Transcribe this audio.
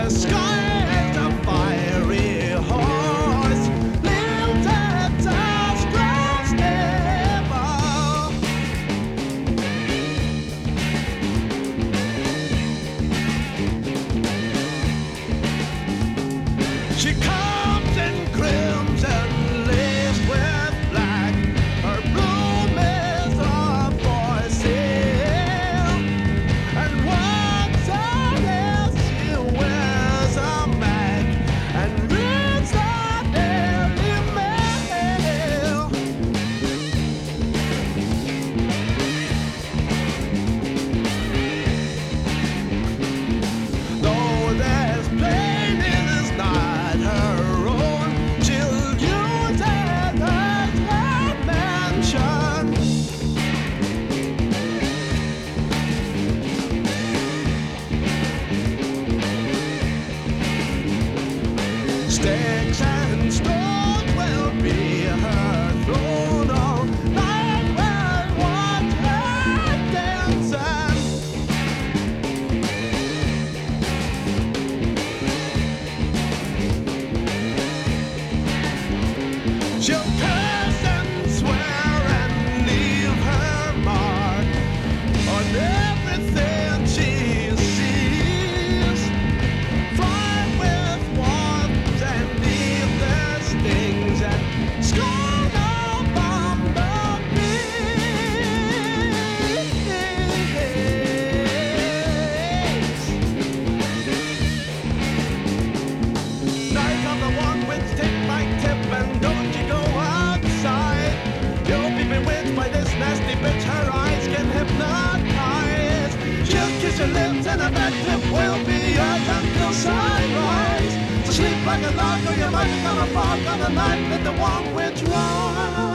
Sticks and stones will be her throne all night. We'll watch her dancing. She'll curse and swear and leave her mark on everything she sees. Fly with wands and leave their stings and scorn all bumblebees. Night of the one with tip by tip, and don't you go outside. You'll be bewitched by this nasty bitch, her eyes can hypnotize. She'll kiss your lips and a back tip will be yours until sunrise. So sleep like a log or you might become a fog on the night that the one witch rides.